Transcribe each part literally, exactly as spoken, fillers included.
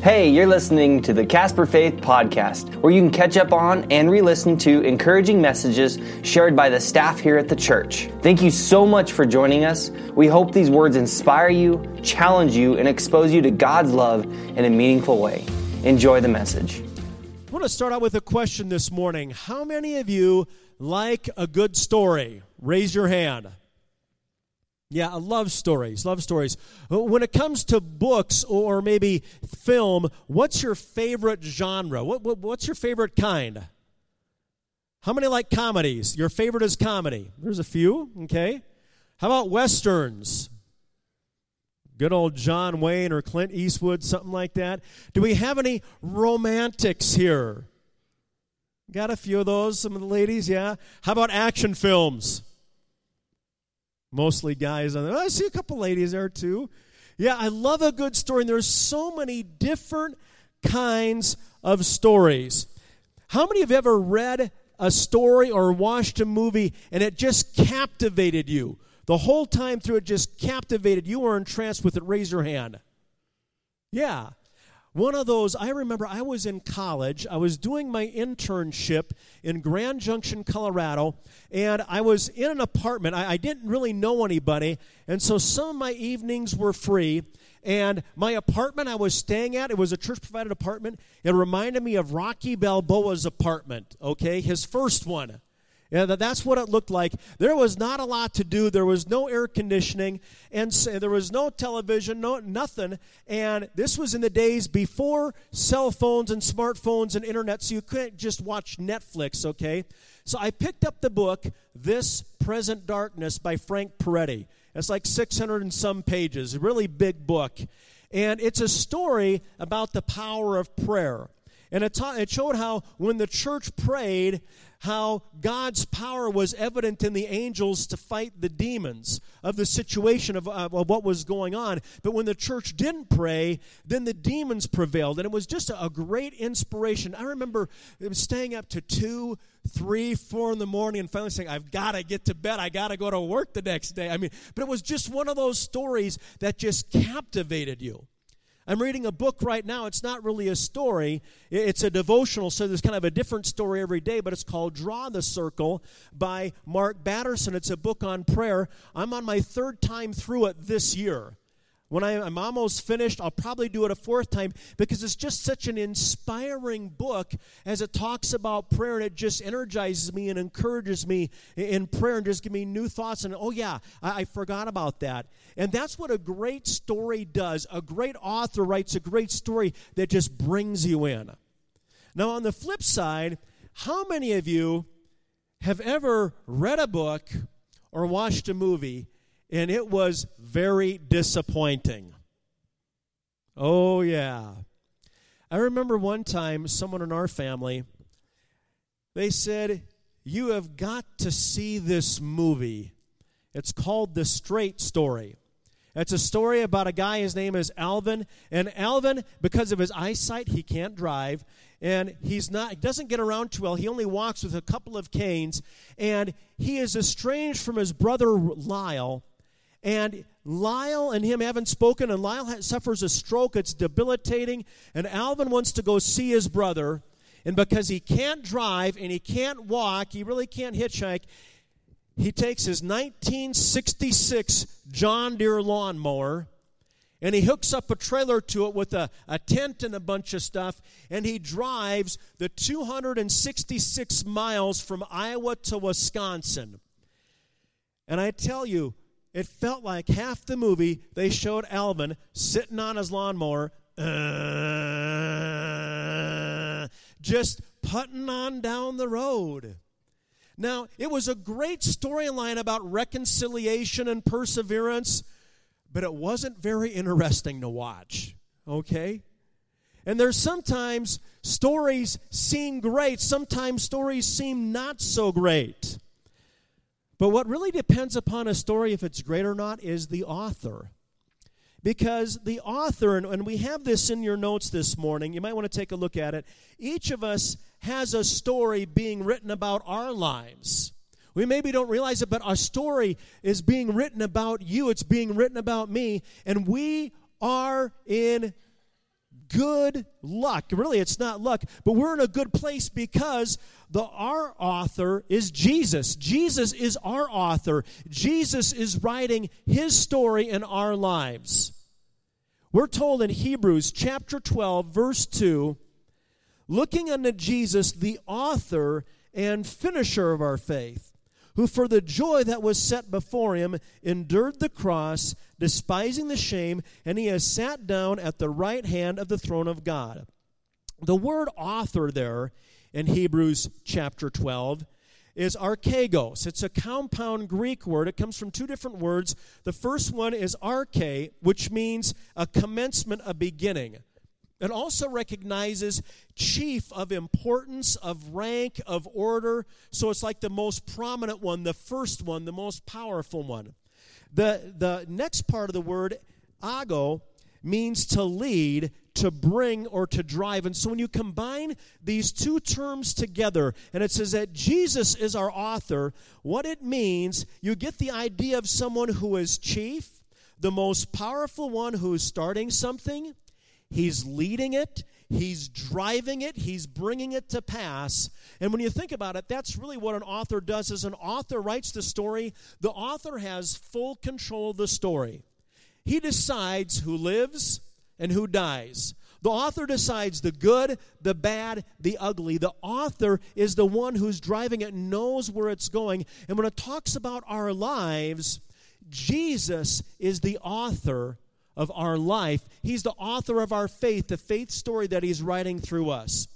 Hey, you're listening to the Casper Faith Podcast, where you can catch up on and re-listen to encouraging messages shared by the staff here at the church. Thank you so much for joining us. We hope these words inspire you, challenge you, and expose you to God's love in a meaningful way. Enjoy the message. I want to start out with a question this morning. How many of you like a good story? Raise your hand. Yeah, I love stories, love stories. When it comes to books or maybe film, what's your favorite genre? What, what, what's your favorite kind? How many like comedies? Your favorite is comedy. There's a few, okay. How about westerns? Good old John Wayne or Clint Eastwood, something like that. Do we have any romantics here? Got a few of those, some of the ladies, yeah. How about action films? Mostly guys on there. I see a couple ladies there too. Yeah, I love a good story, and there's so many different kinds of stories. How many have ever read a story or watched a movie and it just captivated you? The whole time through it just captivated you or entranced with it? Raise your hand. Yeah. One of those, I remember I was in college. I was doing my internship in Grand Junction, Colorado, and I was in an apartment. I, I didn't really know anybody, and so some of my evenings were free. And my apartment I was staying at, it was a church-provided apartment. It reminded me of Rocky Balboa's apartment, okay, his first one. Yeah, that's what it looked like. There was not a lot to do. There was no air conditioning, and so there was no television, no nothing. And this was in the days before cell phones and smartphones and internet, so you couldn't just watch Netflix, okay? So I picked up the book, This Present Darkness by Frank Peretti. It's like six hundred and some pages, a really big book. And it's a story about the power of prayer. And it, ta- it showed how when the church prayed, how God's power was evident in the angels to fight the demons of the situation of, uh, of what was going on. But when the church didn't pray, then the demons prevailed. And it was just a, a great inspiration. I remember staying up to two, three, four in the morning and finally saying, I've got to get to bed. I got to go to work the next day. I mean, but it was just one of those stories that just captivated you. I'm reading a book right now. It's not really a story. It's a devotional, so there's kind of a different story every day, but it's called Draw the Circle by Mark Batterson. It's a book on prayer. I'm on my third time through it this year. When I, I'm almost finished, I'll probably do it a fourth time because it's just such an inspiring book as it talks about prayer, and it just energizes me and encourages me in prayer and just gives me new thoughts. And, oh, yeah, I, I forgot about that. And that's what a great story does. A great author writes a great story that just brings you in. Now, on the flip side, how many of you have ever read a book or watched a movie and it was very disappointing? Oh, yeah. I remember one time someone in our family, they said, you have got to see this movie. It's called The Straight Story. It's a story about a guy, his name is Alvin, and Alvin, because of his eyesight, he can't drive, and he's not, he doesn't get around too well. He only walks with a couple of canes, and he is estranged from his brother Lyle, and Lyle and him haven't spoken, and Lyle suffers a stroke. It's debilitating, and Alvin wants to go see his brother, and because he can't drive and he can't walk, he really can't hitchhike, he takes his nineteen sixty-six John Deere lawnmower, and he hooks up a trailer to it with a, a tent and a bunch of stuff, and he drives the two hundred sixty-six miles from Iowa to Wisconsin. And I tell you, it felt like half the movie they showed Alvin sitting on his lawnmower, uh, just putting on down the road. Now, it was a great storyline about reconciliation and perseverance, but it wasn't very interesting to watch, okay? And there's sometimes stories seem great, sometimes stories seem not so great. But what really depends upon a story, if it's great or not, is the author. Because the author, and, and we have this in your notes this morning, you might want to take a look at it. Each of us has a story being written about our lives. We maybe don't realize it, but our story is being written about you. It's being written about me. And we are in good luck. Really, it's not luck, but we're in a good place because the our author is Jesus. Jesus is our author. Jesus is writing his story in our lives. We're told in Hebrews chapter twelve, verse two, looking unto Jesus, the author and finisher of our faith, who for the joy that was set before him endured the cross, despising the shame, and he has sat down at the right hand of the throne of God. The word author there in Hebrews chapter twelve is archegos. It's a compound Greek word. It comes from two different words. The first one is arche, which means a commencement, a beginning. It also recognizes chief of importance, of rank, of order. So it's like the most prominent one, the first one, the most powerful one. The, the next part of the word, ago, means to lead, to bring, or to drive. And so when you combine these two terms together, and it says that Jesus is our author, what it means, you get the idea of someone who is chief, the most powerful one who's starting something. He's leading it, he's driving it, he's bringing it to pass. And when you think about it, that's really what an author does. Is an author writes the story, the author has full control of the story. He decides who lives and who dies. The author decides the good, the bad, the ugly. The author is the one who's driving it, knows where it's going. And when it talks about our lives, Jesus is the author of our life. He's the author of our faith, the faith story that he's writing through us.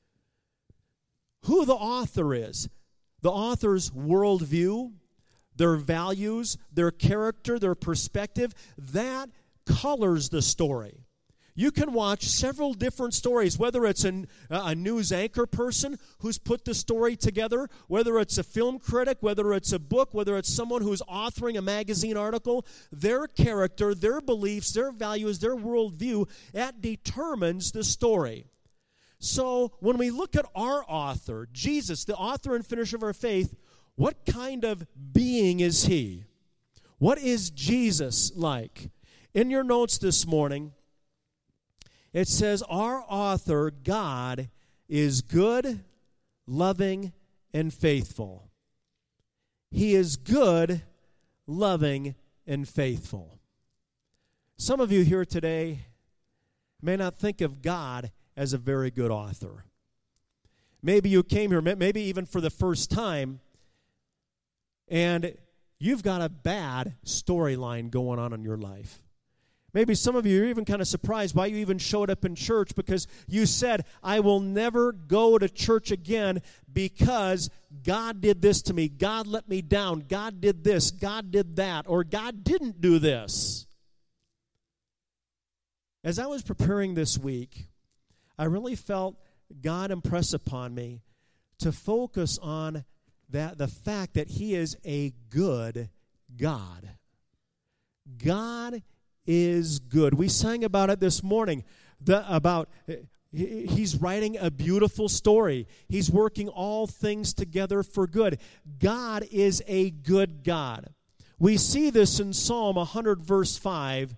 Who the author is, the author's worldview, their values, their character, their perspective, that colors the story. You can watch several different stories, whether it's an, a news anchor person who's put the story together, whether it's a film critic, whether it's a book, whether it's someone who's authoring a magazine article. Their character, their beliefs, their values, their worldview, that determines the story. So when we look at our author, Jesus, the author and finisher of our faith, what kind of being is he? What is Jesus like? In your notes this morning, it says, our author, God, is good, loving, and faithful. He is good, loving, and faithful. Some of you here today may not think of God as a very good author. Maybe you came here, maybe even for the first time, and you've got a bad storyline going on in your life. Maybe some of you are even kind of surprised why you even showed up in church, because you said, I will never go to church again because God did this to me. God let me down. God did this. God did that. Or God didn't do this. As I was preparing this week, I really felt God impress upon me to focus on that the fact that he is a good God. God is good. We sang about it this morning, the, about he, he's writing a beautiful story. He's working all things together for good. God is a good God. We see this in Psalm one hundred, verse five.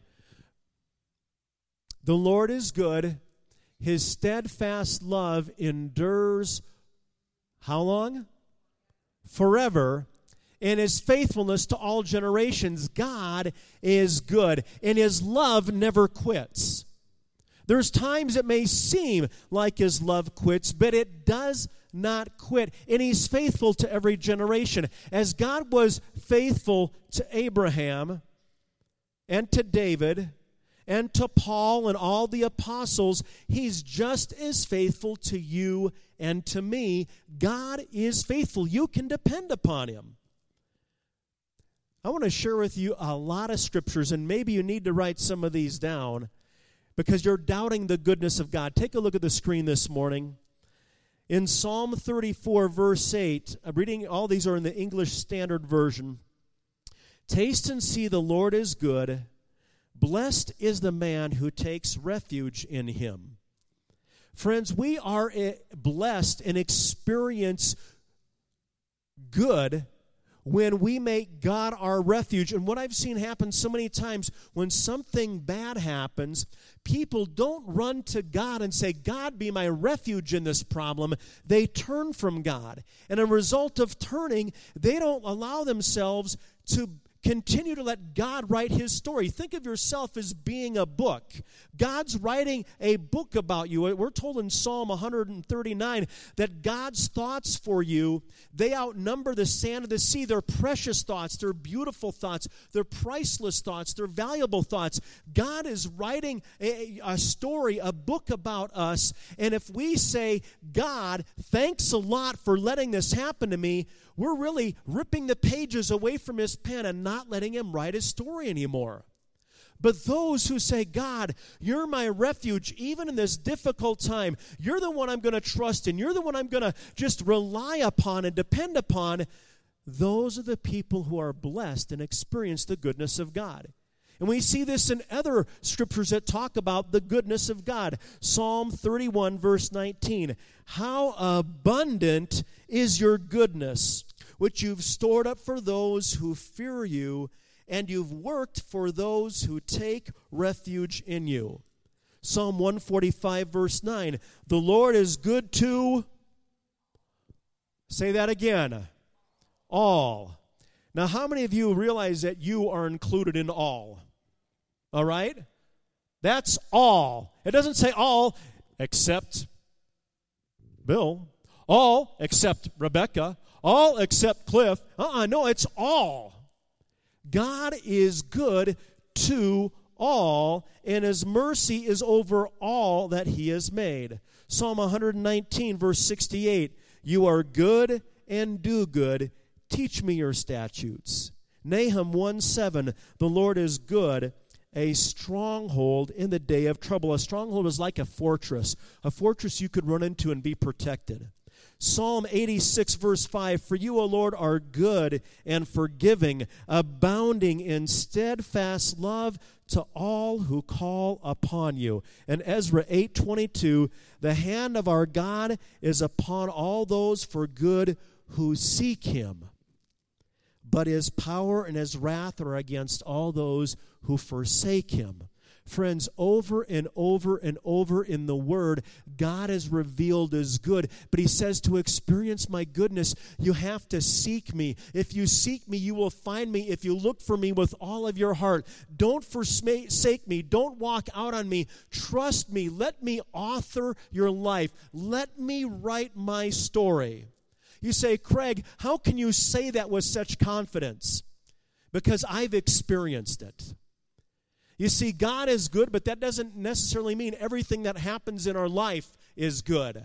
The Lord is good. His steadfast love endures how long? Forever. And his faithfulness to all generations. God is good, and his love never quits. There's times it may seem like his love quits, but it does not quit, and he's faithful to every generation. As God was faithful to Abraham and to David and to Paul and all the apostles, he's just as faithful to you and to me. God is faithful. You can depend upon him. I want to share with you a lot of scriptures, and maybe you need to write some of these down because you're doubting the goodness of God. Take a look at the screen this morning. In Psalm thirty-four, verse eight, I'm reading, all these are in the English Standard Version. Taste and see the Lord is good. Blessed is the man who takes refuge in him. Friends, we are blessed and experience good when we make God our refuge. And what I've seen happen so many times, when something bad happens, people don't run to God and say, God, be my refuge in this problem. They turn from God. And as a result of turning, they don't allow themselves to continue to let God write his story. Think of yourself as being a book. God's writing a book about you. We're told in Psalm one thirty-nine that God's thoughts for you, they outnumber the sand of the sea. They're precious thoughts. They're beautiful thoughts. They're priceless thoughts. They're valuable thoughts. God is writing a, a story, a book about us. And if we say, God, thanks a lot for letting this happen to me, we're really ripping the pages away from his pen and not letting him write his story anymore. But those who say, God, you're my refuge, even in this difficult time, you're the one I'm going to trust in, you're the one I'm going to just rely upon and depend upon, those are the people who are blessed and experience the goodness of God. And we see this in other scriptures that talk about the goodness of God. Psalm thirty-one, verse nineteen. How abundant is your goodness, which you've stored up for those who fear you, and you've worked for those who take refuge in you. Psalm one forty-five, verse nine. The Lord is good to, say that again, all. Now, how many of you realize that you are included in all? All right? That's all. It doesn't say all except Bill, all except Rebecca, all except Cliff. Uh-uh, no, it's all. God is good to all, and his mercy is over all that he has made. Psalm one nineteen, verse sixty-eight. You are good and do good. Teach me your statutes. Nahum one seven. The Lord is good, a stronghold in the day of trouble. A stronghold is like a fortress. A fortress you could run into and be protected. Psalm eighty-six, verse five, for you, O Lord, are good and forgiving, abounding in steadfast love to all who call upon you. And Ezra eight twenty-two, the hand of our God is upon all those for good who seek him, but his power and his wrath are against all those who forsake him. Friends, over and over and over in the Word, God is revealed as good. But he says to experience my goodness, you have to seek me. If you seek me, you will find me. If you look for me with all of your heart, don't forsake me. Don't walk out on me. Trust me. Let me author your life. Let me write my story. You say, Craig, how can you say that with such confidence? Because I've experienced it. You see, God is good, but that doesn't necessarily mean everything that happens in our life is good.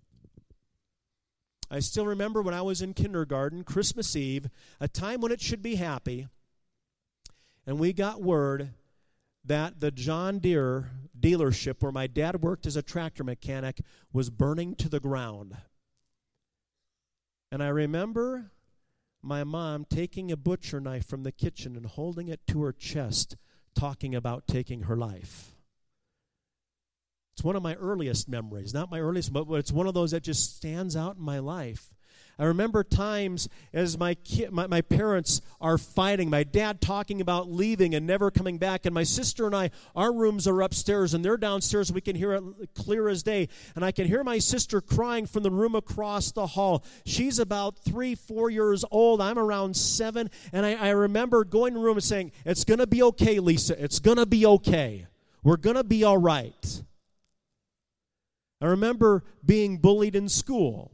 I still remember when I was in kindergarten, Christmas Eve, a time when it should be happy, and we got word that the John Deere dealership where my dad worked as a tractor mechanic was burning to the ground. And I remember my mom taking a butcher knife from the kitchen and holding it to her chest, talking about taking her life. It's one of my earliest memories. Not my earliest, but it's one of those that just stands out in my life. I remember times as my, ki- my my parents are fighting, my dad talking about leaving and never coming back, and my sister and I, our rooms are upstairs and they're downstairs. We can hear it clear as day, and I can hear my sister crying from the room across the hall. She's about three, four years old. I'm around seven, and I, I remember going to the room and saying, it's going to be okay, Lisa. It's going to be okay. We're going to be all right. I remember being bullied in school.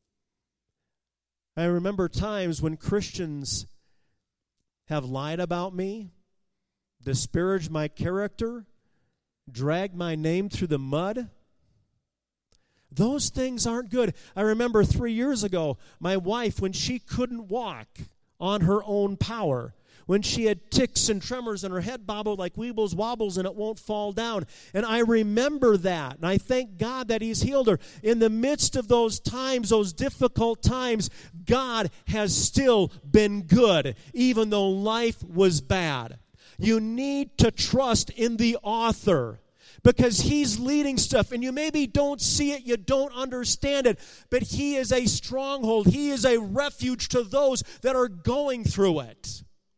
I remember times when Christians have lied about me, disparaged my character, dragged my name through the mud. Those things aren't good. I remember three years ago, my wife, when she couldn't walk on her own power, when she had tics and tremors and her head bobbled like Weebles Wobbles and it won't fall down. And I remember that, and I thank God that he's healed her. In the midst of those times, those difficult times, God has still been good, even though life was bad. You need to trust in the author. because he's leading stuff, and you maybe don't see it, you don't understand it, but he is a stronghold. He is a refuge to those that are going through it.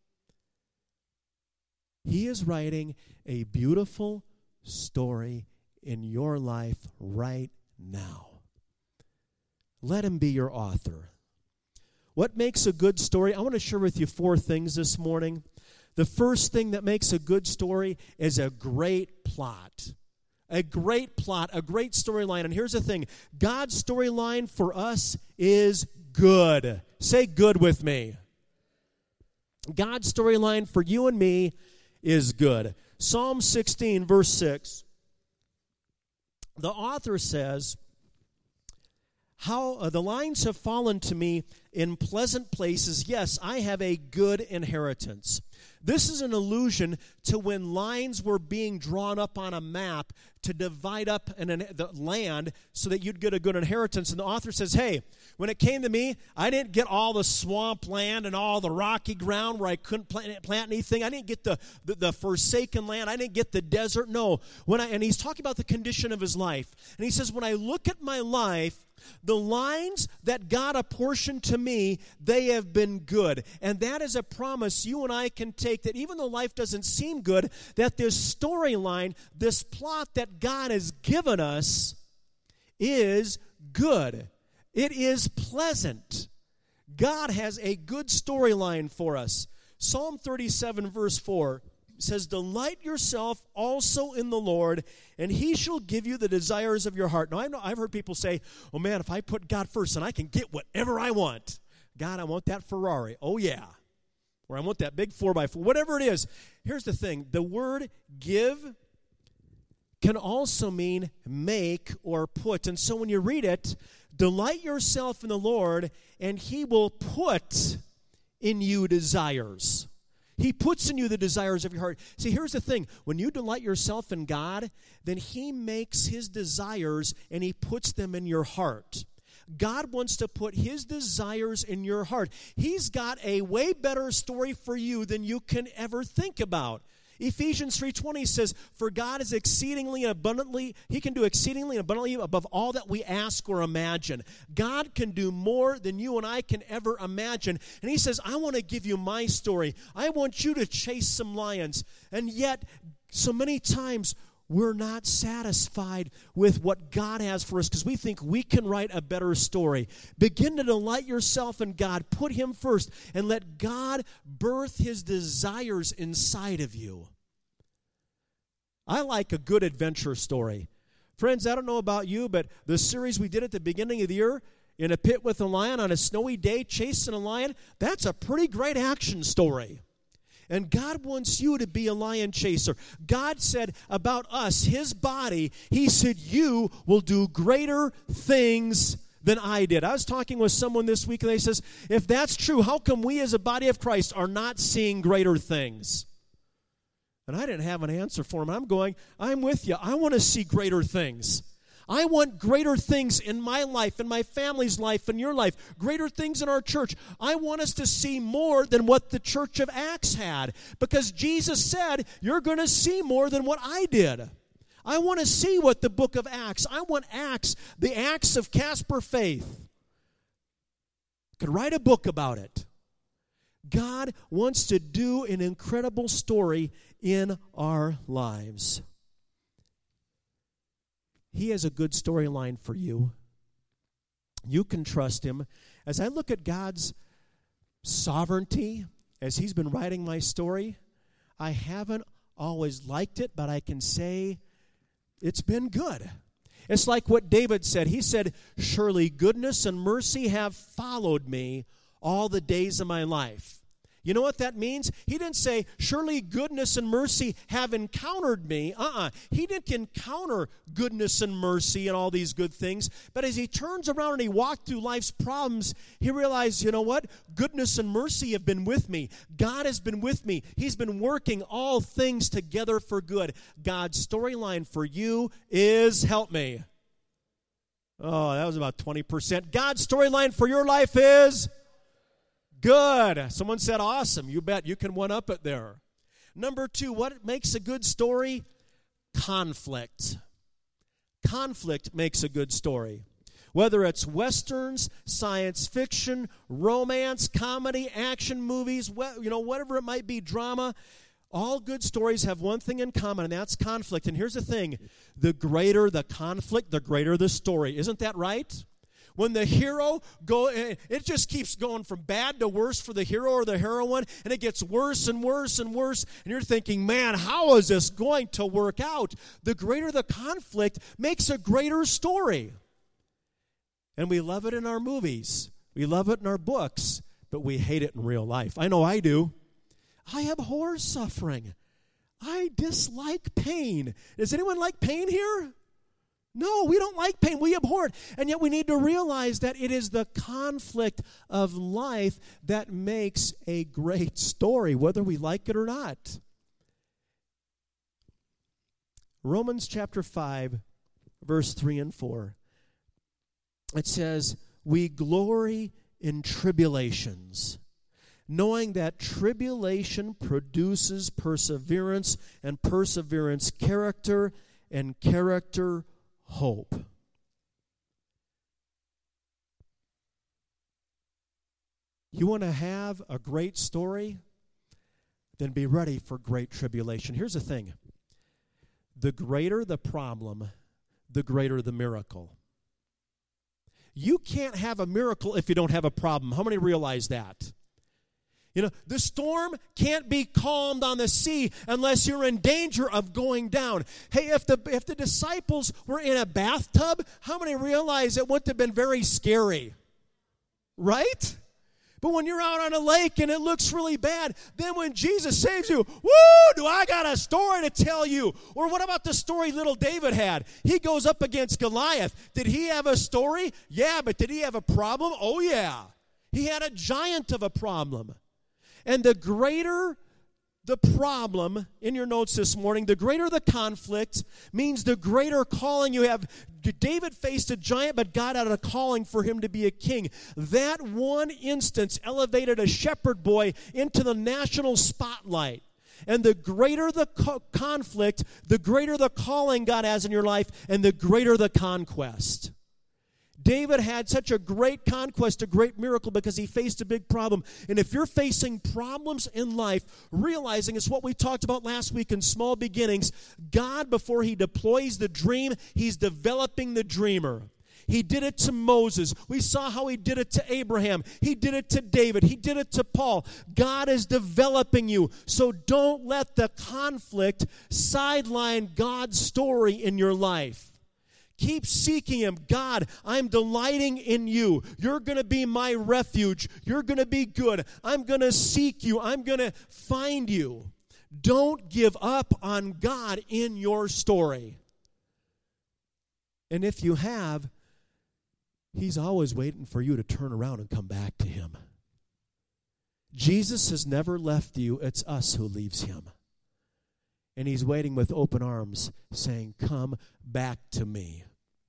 He is writing a beautiful story in your life right now. Let him be your author. What makes a good story? I want to share with you four things this morning. The first thing that makes a good story is a great plot. A great plot, a great storyline. And here's the thing. God's storyline for us is good. Say good with me. God's storyline for you and me is good. Psalm sixteen, verse six. The author says, How uh, the lines have fallen to me in pleasant places. Yes, I have a good inheritance. This is an allusion to when lines were being drawn up on a map to divide up an, an, the land so that you'd get a good inheritance. And the author says, hey, when it came to me, I didn't get all the swamp land and all the rocky ground where I couldn't plant, plant anything. I didn't get the, the, the forsaken land. I didn't get the desert. No. When I, and he's talking about the condition of his life. And he says, when I look at my life, the lines that God apportioned to me, they have been good. And that is a promise you and I can take, that even though life doesn't seem good, that this storyline, this plot that God has given us is good. It is pleasant. God has a good storyline for us. Psalm thirty-seven, verse four says, delight yourself also in the Lord, and he shall give you the desires of your heart. Now, I know, I've heard people say, oh, man, if I put God first, then I can get whatever I want. God, I want that Ferrari. Oh, yeah. Or I want that big four by four. Whatever it is. Here's the thing. The word give can also mean make or put. And so when you read it, delight yourself in the Lord, and he will put in you desires. He puts in you the desires of your heart. See, here's the thing. When you delight yourself in God, then he makes his desires and he puts them in your heart. God wants to put his desires in your heart. He's got a way better story for you than you can ever think about. Ephesians three twenty says, for God is exceedingly abundantly, he can do exceedingly abundantly above all that we ask or imagine. God can do more than you and I can ever imagine. And he says, I want to give you my story. I want you to chase some lions. And yet, so many times, we're not satisfied with what God has for us because we think we can write a better story. Begin to delight yourself in God. Put him first and let God birth his desires inside of you. I like a good adventure story. Friends, I don't know about you, but the series we did at the beginning of the year, In a Pit with a Lion on a Snowy Day, Chasing a Lion, that's a pretty great action story. And God wants you to be a lion chaser. God said about us, his body, he said, you will do greater things than I did. I was talking with someone this week, and they says, if that's true, how come we as a body of Christ are not seeing greater things? And I didn't have an answer for him. I'm going, I'm with you. I want to see greater things. I want greater things in my life, in my family's life, in your life, greater things in our church. I want us to see more than what the church of Acts had, because Jesus said, you're going to see more than what I did. I want to see what the book of Acts, I want Acts, the Acts of Casper Faith. Could write a book about it. God wants to do an incredible story in our lives. He has a good storyline for you. You can trust him. As I look at God's sovereignty, as he's been writing my story, I haven't always liked it, but I can say it's been good. It's like what David said. He said, surely goodness and mercy have followed me all the days of my life. You know what that means? He didn't say, surely goodness and mercy have encountered me. Uh-uh. He didn't encounter goodness and mercy and all these good things. But as he turns around and he walked through life's problems, he realized, you know what? Goodness and mercy have been with me. God has been with me. He's been working all things together for good. God's storyline for you is, help me. Oh, that was about twenty percent. God's storyline for your life is good. Someone said awesome. You bet. You can one-up it there. Number two, what makes a good story? conflict. Conflict makes a good story. Whether it's westerns, science fiction, romance, comedy, action movies, you know, whatever it might be, drama, all good stories have one thing in common, and that's conflict. And here's the thing, the greater the conflict, the greater the story. Isn't that right? When the hero, go, it just keeps going from bad to worse for the hero or the heroine, and it gets worse and worse and worse, and you're thinking, man, how is this going to work out? The greater the conflict makes a greater story. And we love it in our movies. We love it in our books, but we hate it in real life. I know I do. I abhor suffering. I dislike pain. Does anyone like pain here? No, we don't like pain. We abhor it. And yet we need to realize that it is the conflict of life that makes a great story, whether we like it or not. Romans chapter five, verse three and four. It says, we glory in tribulations, knowing that tribulation produces perseverance, and perseverance character, and character hope. You want to have a great story? Then be ready for great tribulation. Here's the thing. The greater the problem, the greater the miracle. You can't have a miracle if you don't have a problem. How many realize that? You know, the storm can't be calmed on the sea unless you're in danger of going down. Hey, if the if the disciples were in a bathtub, how many realize it wouldn't have been very scary? Right? But when you're out on a lake and it looks really bad, then when Jesus saves you, woo, do I got a story to tell you. Or what about the story little David had? He goes up against Goliath. Did he have a story? Yeah, but did he have a problem? Oh, yeah. He had a giant of a problem. And the greater the problem, in your notes this morning, the greater the conflict means the greater calling you have. David faced a giant, but God had a calling for him to be a king. That one instance elevated a shepherd boy into the national spotlight. And the greater the co- conflict, the greater the calling God has in your life, and the greater the conquest. David had such a great conquest, a great miracle, because he faced a big problem. And if you're facing problems in life, realizing it's what we talked about last week in Small Beginnings, God, before he deploys the dream, he's developing the dreamer. He did it to Moses. We saw how he did it to Abraham. He did it to David. He did it to Paul. God is developing you. So don't let the conflict sideline God's story in your life. Keep seeking him. God, I'm delighting in you. You're going to be my refuge. You're going to be good. I'm going to seek you. I'm going to find you. Don't give up on God in your story. And if you have, he's always waiting for you to turn around and come back to him. Jesus has never left you. It's us who leaves him. And he's waiting with open arms, saying, come back to me.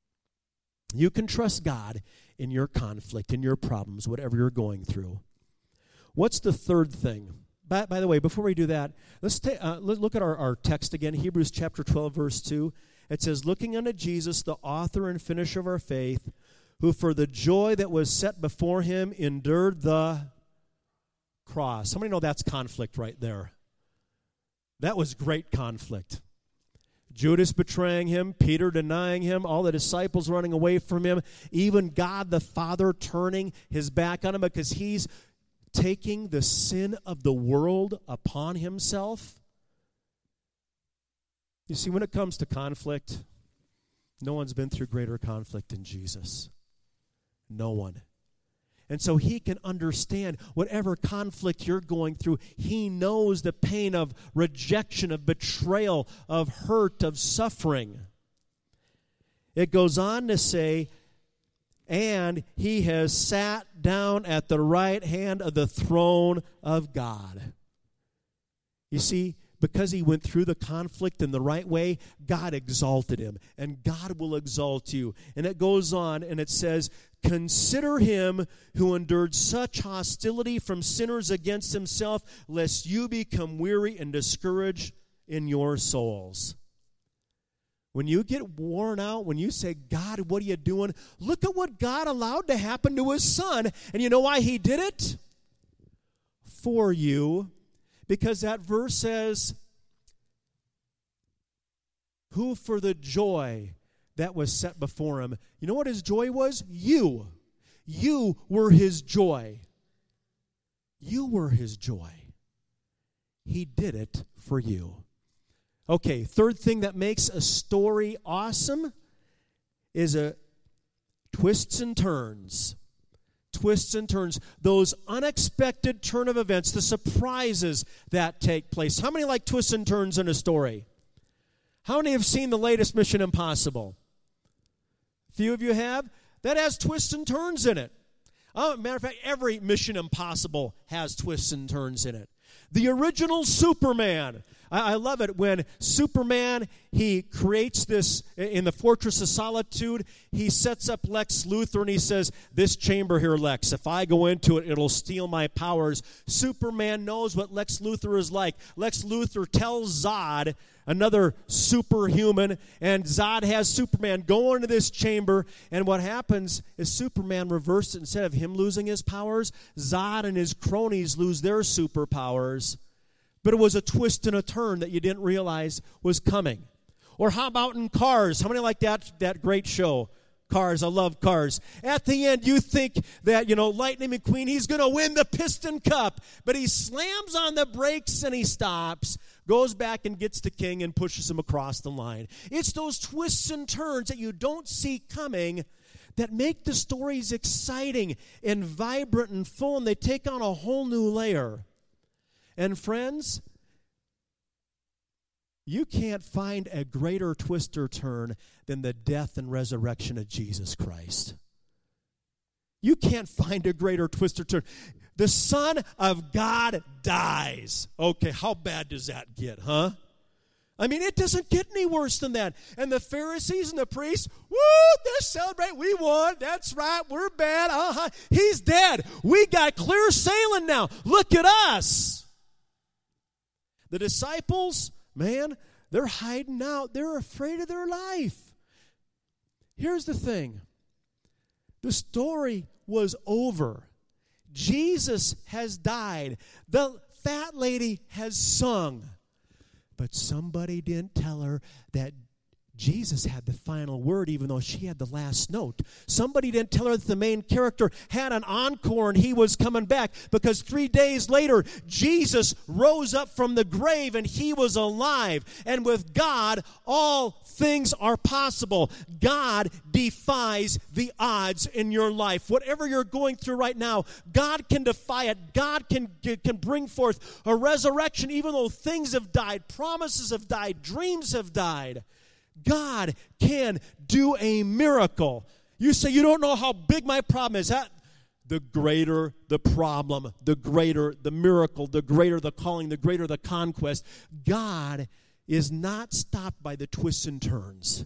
You can trust God in your conflict, in your problems, whatever you're going through. What's the third thing? By, by the way, before we do that, let's, ta- uh, let's look at our, our text again, Hebrews chapter twelve, verse two. It says, looking unto Jesus, the author and finisher of our faith, who for the joy that was set before him endured the cross. How many know that's conflict right there? That was great conflict. Judas betraying him, Peter denying him, all the disciples running away from him, even God the Father turning his back on him because he's taking the sin of the world upon himself. You see, when it comes to conflict, no one's been through greater conflict than Jesus. No one. And so he can understand whatever conflict you're going through. He knows the pain of rejection, of betrayal, of hurt, of suffering. It goes on to say, and he has sat down at the right hand of the throne of God. You see, because he went through the conflict in the right way, God exalted him, and God will exalt you. And it goes on, and it says, consider him who endured such hostility from sinners against himself, lest you become weary and discouraged in your souls. When you get worn out, when you say, God, what are you doing? Look at what God allowed to happen to his son. And you know why he did it? For you. Because that verse says, who for the joy that was set before him. You know what his joy was? You. You were his joy. You were his joy. He did it for you. Okay, third thing that makes a story awesome is a twists and turns. Twists and turns. Those unexpected turn of events, the surprises that take place. How many like twists and turns in a story? How many have seen the latest Mission Impossible? A few of you have. That has twists and turns in it. Oh, matter of fact, every Mission Impossible has twists and turns in it. The original Superman. I, I love it when Superman, he creates this, in the Fortress of Solitude, he sets up Lex Luthor and he says, this chamber here, Lex, if I go into it, it'll steal my powers. Superman knows what Lex Luthor is like. Lex Luthor tells Zod, another superhuman, and Zod has Superman go into this chamber, and what happens is Superman reversed it. Instead of him losing his powers, Zod and his cronies lose their superpowers. But it was a twist and a turn that you didn't realize was coming. Or how about in Cars? How many like that, that great show? Cars, I love Cars. At the end, you think that, you know, Lightning McQueen, he's going to win the Piston Cup. But he slams on the brakes and he stops, goes back and gets the king and pushes him across the line. It's those twists and turns that you don't see coming that make the stories exciting and vibrant and full, and they take on a whole new layer. And friends, you can't find a greater twist or turn than the death and resurrection of Jesus Christ. You can't find a greater twist or turn. The Son of God dies. Okay, how bad does that get, huh? I mean, it doesn't get any worse than that. And the Pharisees and the priests, woo, they celebrate. We won. That's right. We're bad. Uh-huh. He's dead. We got clear sailing now. Look at us. The disciples, man, they're hiding out. They're afraid of their life. Here's the thing. The story was over. Jesus has died. The fat lady has sung. But somebody didn't tell her that Jesus had the final word, even though she had the last note. Somebody didn't tell her that the main character had an encore and he was coming back, because three days later, Jesus rose up from the grave and he was alive. And with God, all things are possible. God defies the odds in your life. Whatever you're going through right now, God can defy it. God can, can bring forth a resurrection, even though things have died, promises have died, dreams have died. God can do a miracle. You say, you don't know how big my problem is. That, the greater the problem, the greater the miracle, the greater the calling, the greater the conquest. God is not stopped by the twists and turns.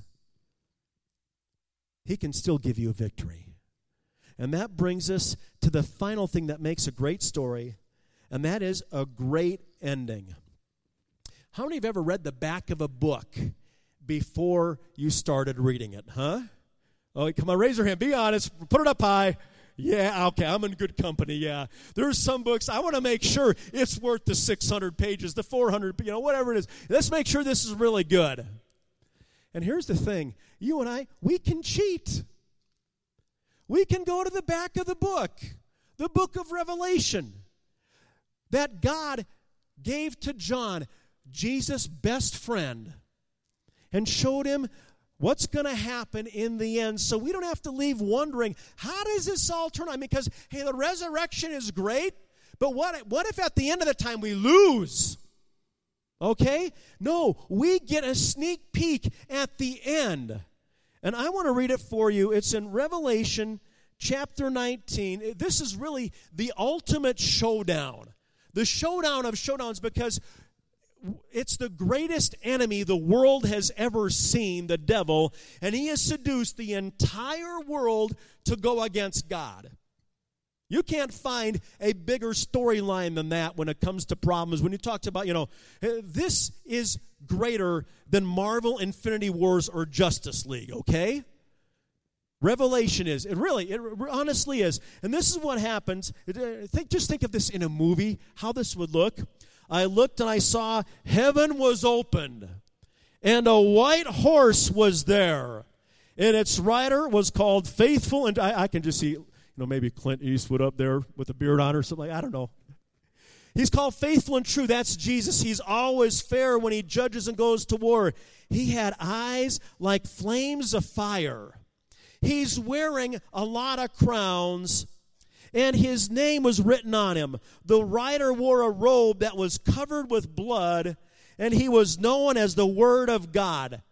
He can still give you a victory. And that brings us to the final thing that makes a great story, and that is a great ending. How many have ever read the back of a book before you started reading it, huh? Oh, come on, raise your hand. Be honest. Put it up high. Yeah, okay, I'm in good company, yeah. There's some books, I want to make sure it's worth the six hundred pages, the four hundred, you know, whatever it is. Let's make sure this is really good. And here's the thing. You and I, we can cheat. We can go to the back of the book, the book of Revelation, that God gave to John, Jesus' best friend, and showed him what's going to happen in the end, so we don't have to leave wondering, how does this all turn out? Because, hey, the resurrection is great, but what, what if at the end of the time we lose? Okay? No, we get a sneak peek at the end. And I want to read it for you. It's in Revelation chapter nineteen. This is really the ultimate showdown. The showdown of showdowns, because it's the greatest enemy the world has ever seen, the devil, and he has seduced the entire world to go against God. You can't find a bigger storyline than that when it comes to problems. When you talk about, you know, this is greater than Marvel, Infinity Wars, or Justice League, okay? Revelation is. It really, it honestly is. And this is what happens. Think, just think of this in a movie, how this would look. I looked and I saw heaven was opened, and a white horse was there, and its rider was called Faithful. And I, I can just see, you know, maybe Clint Eastwood up there with a beard on or something like, I don't know. He's called Faithful and True. That's Jesus. He's always fair when he judges and goes to war. He had eyes like flames of fire. He's wearing a lot of crowns, and his name was written on him. The rider wore a robe that was covered with blood, and he was known as the Word of God.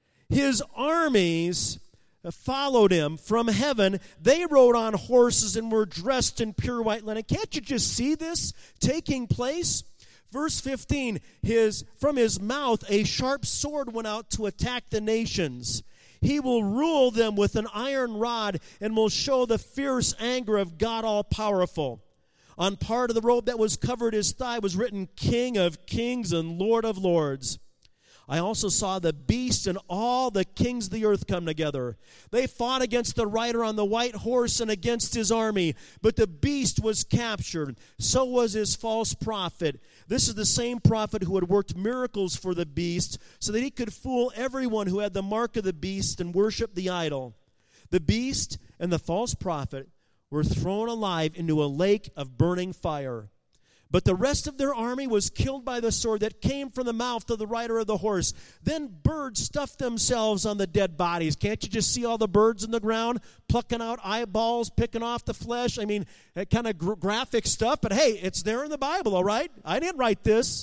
His armies followed him from heaven. They rode on horses and were dressed in pure white linen. Can't you just see this taking place? Verse fifteen, his, from his mouth a sharp sword went out to attack the nations. He will rule them with an iron rod and will show the fierce anger of God all-powerful. On part of the robe that was covered his thigh was written, King of Kings and Lord of Lords. I also saw the beast and all the kings of the earth come together. They fought against the rider on the white horse and against his army. But the beast was captured. So was his false prophet. This is the same prophet who had worked miracles for the beast so that he could fool everyone who had the mark of the beast and worship the idol. The beast and the false prophet were thrown alive into a lake of burning fire. But the rest of their army was killed by the sword that came from the mouth of the rider of the horse. Then birds stuffed themselves on the dead bodies. Can't you just see all the birds in the ground, plucking out eyeballs, picking off the flesh? I mean, that kind of gr- graphic stuff. But hey, it's there in the Bible, all right? I didn't write this.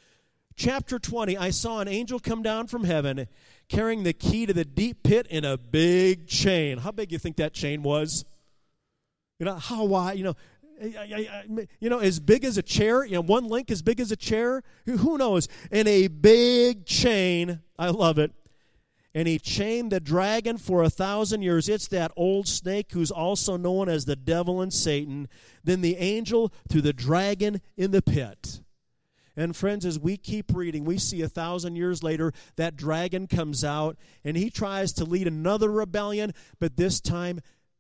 Chapter twenty, I saw an angel come down from heaven carrying the key to the deep pit in a big chain. How big do you think that chain was? You know, how wide, you know, you know, as big as a chair, you know, one link as big as a chair, who knows? And a big chain, I love it. And he chained the dragon for a thousand years. It's that old snake who's also known as the devil and Satan. Then the angel threw the dragon in the pit. And friends, as we keep reading, we see a thousand years later, that dragon comes out, and he tries to lead another rebellion, but this time,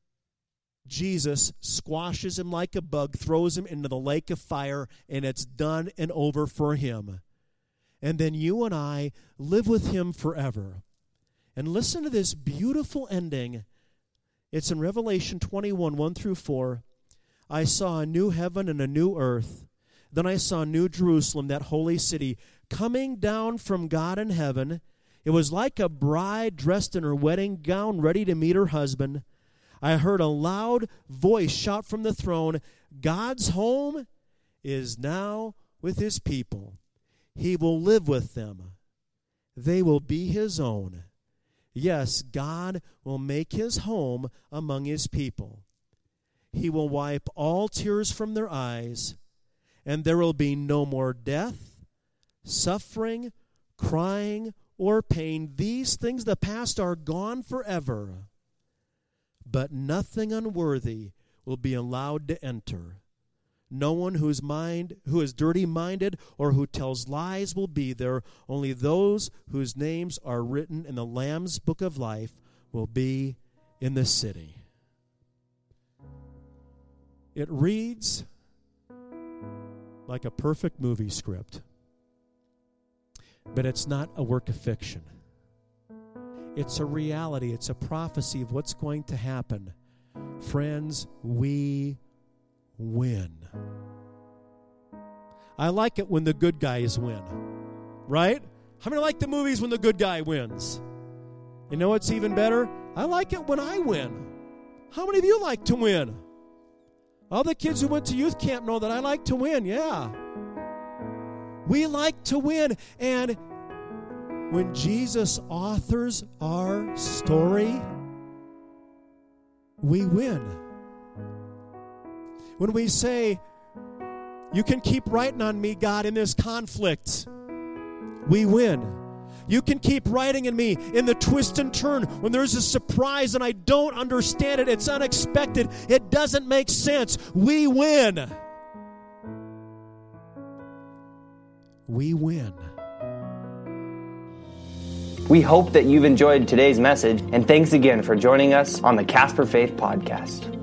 Jesus squashes him like a bug, throws him into the lake of fire, and it's done and over for him. And then you and I live with him forever. And listen to this beautiful ending. It's in Revelation twenty-one, one through four. I saw a new heaven and a new earth. Then I saw New Jerusalem, that holy city, coming down from God in heaven. It was like a bride dressed in her wedding gown, ready to meet her husband. I heard a loud voice shout from the throne, God's home is now with his people. He will live with them. They will be his own. Yes, God will make his home among his people. He will wipe all tears from their eyes, and there will be no more death, suffering, crying, or pain. These things of the past are gone forever. But nothing unworthy will be allowed to enter. No one whose mind, who is dirty-minded or who tells lies will be there. Only those whose names are written in the Lamb's book of life will be in the city. It reads like a perfect movie script, but it's not a work of fiction. It's a reality. It's a prophecy of what's going to happen. Friends, we win. I like it when the good guys win, right? How many like the movies when the good guy wins? You know what's even better? I like it when I win. How many of you like to win? All the kids who went to youth camp know that I like to win, yeah. We like to win, and when Jesus authors our story, we win. When we say, you can keep writing on me, God, in this conflict, we win. You can keep writing in me in the twist and turn when there's a surprise and I don't understand it. It's unexpected. It doesn't make sense. We win. We win. We hope that you've enjoyed today's message, and thanks again for joining us on the Casper Faith Podcast.